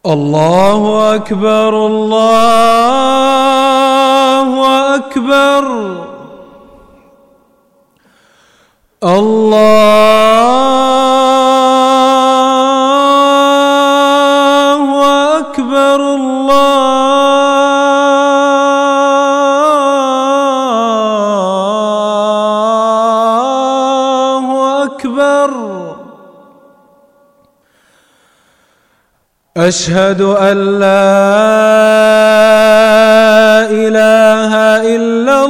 الله أكبر الله أكبر الله أكبر الله أكبر. أشهد أن لا إله إلا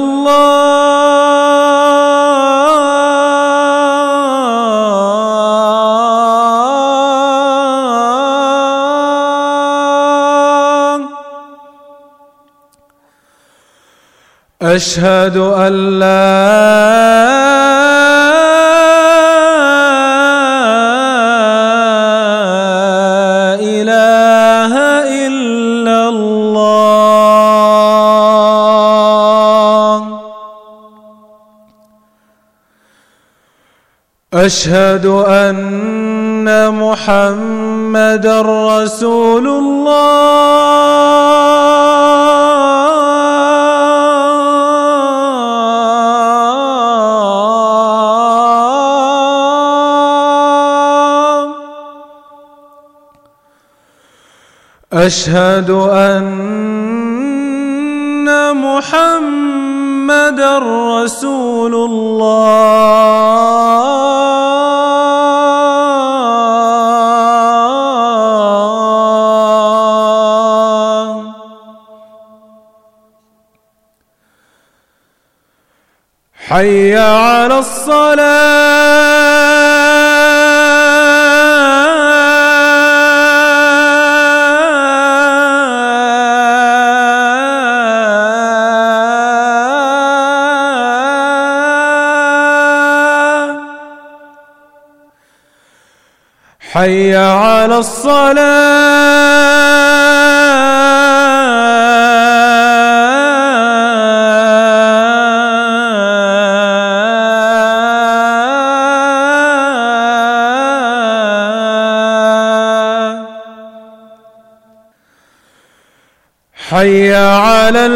الله. أشهد أن لا أشهد أن محمدًا رسول الله. أشهد أن محمدًا رسول الله. حي على الصلاة. حي على حي على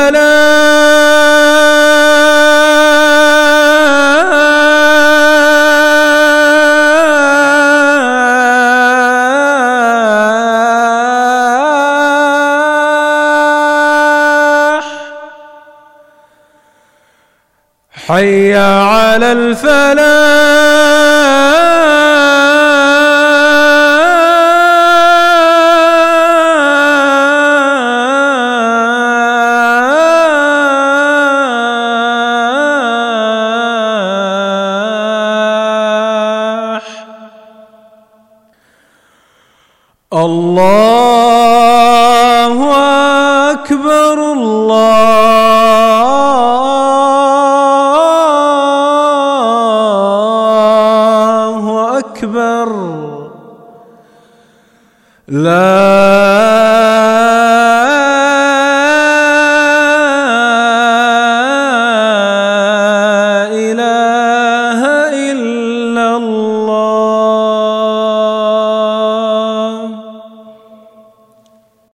الفلاح. حي على الفلاح. الله أكبر الله أكبر. لا